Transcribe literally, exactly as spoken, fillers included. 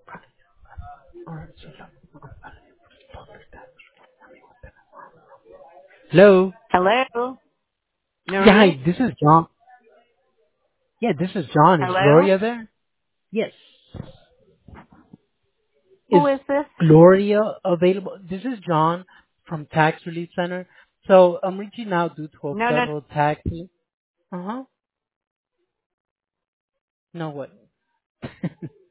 Hello. Hello? Yeah, hi, Noreen? this is John. Yeah, this is John. Is Hello? Gloria there? Yes. Is Who is this? Gloria available? This is John from Tax Relief Center. So I'm reaching out due to a No, no. federal tax. Uh huh. No what?